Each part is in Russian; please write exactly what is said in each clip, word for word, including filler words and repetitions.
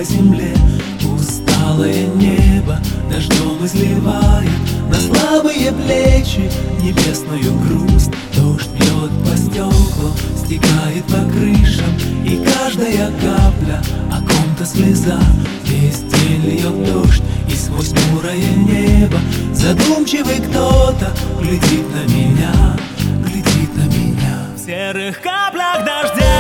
по земле. Усталое небо дождем изливает на слабые плечи небесную грусть. Дождь бьет по стеклам, стекает по крышам, и каждая капля о ком-то слеза. Весь день льет дождь, и сквозь хмурое небо задумчивый кто-то глядит на меня, глядит на меня. В серых каплях дождя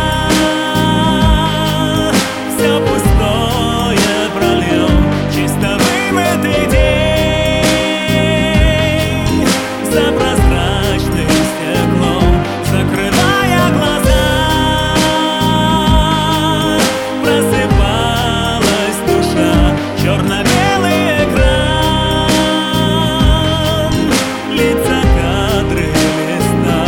все пустое прольем, чисто вымытый день за прозрачным стеклом, закрывая глаза, просыпалась душа, черно-белый экран, лица, кадры, листа.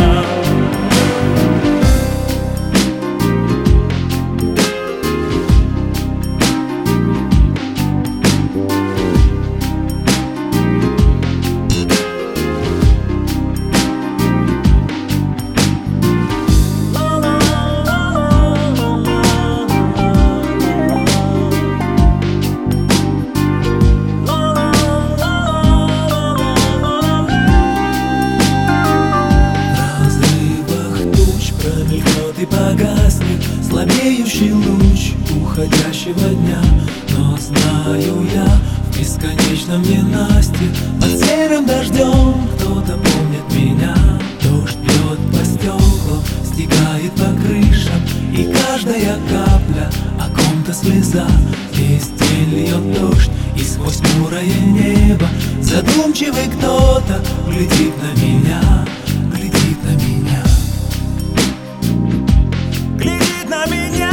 Промелькнет и погаснет слабеющий луч уходящего дня. Но знаю я, в бесконечном ненастье под серым дождем кто-то помнит меня. Дождь бьет по стеклам, стекает по крышам, и каждая капля о ком-то слеза. Весь день льет дождь, и сквозь хмурое небо задумчивый кто-то глядит на меня, глядит на меня. Глядит на меня.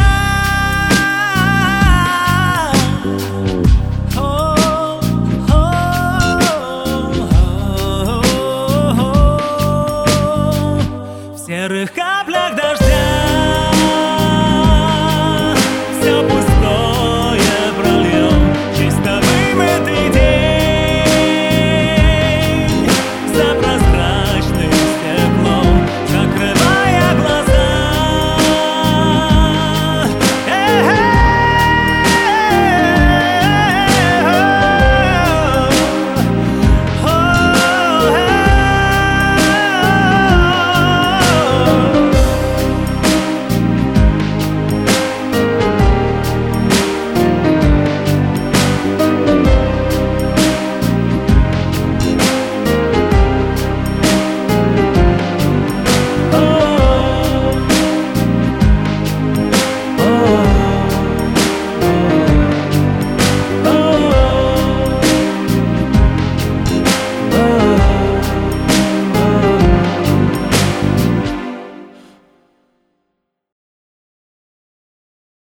В серых каплях дождя